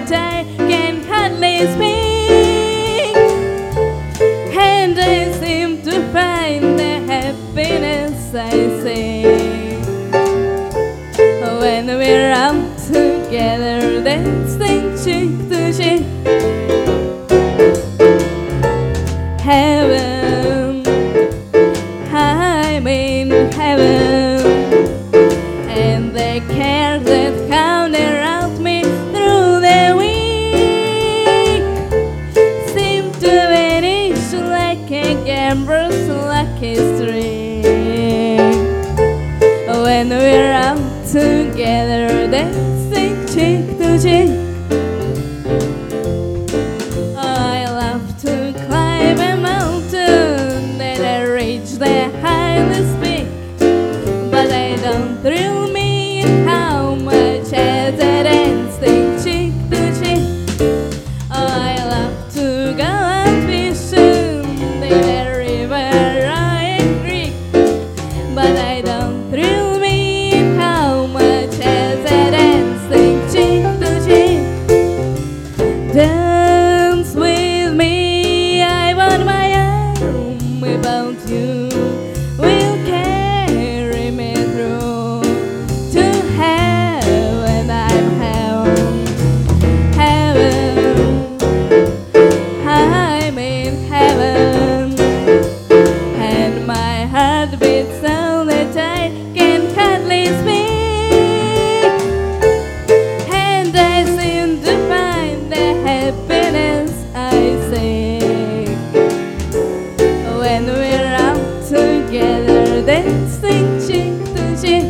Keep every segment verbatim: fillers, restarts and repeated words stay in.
that I can hardly speak, and I seem to find the happiness I seek when we're out together, dancing cheek to cheek. Heaven, I'm in heaven, and the care that count around me through the week seem to vanish like a gambler's lucky streak when we're out together, dancing cheek to cheek. I love to climb a mountain and I reach the highest peak, but I don't thrill me in how much as I dancing cheek to cheek. I love to go out fishing in a river or a creek, but I don't thrill me in how much as I dancing cheek to cheek. Dance with me, I want my arm about you, will carry me through to heaven. I'm heaven, heaven, I'm in heaven, and my heart beats so that I can hardly speak, and I seem to find the happiness I seek when we're out together, dancing cheek to cheek.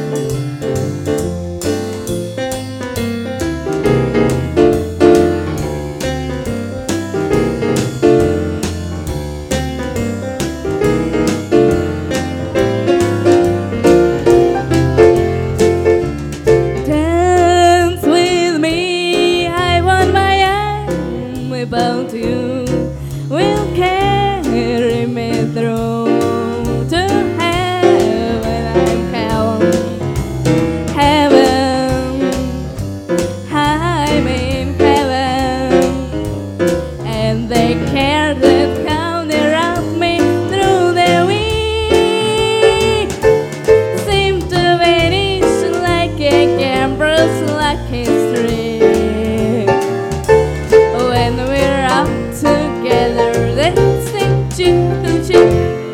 Dance with me, I want my arm about you, will carry me through to heaven. I'm heaven, heaven, I'm in heaven, and the care that count around me through the week seem to vanish like a gambler's lucky streak when we're out together, dancing cheek to cheek.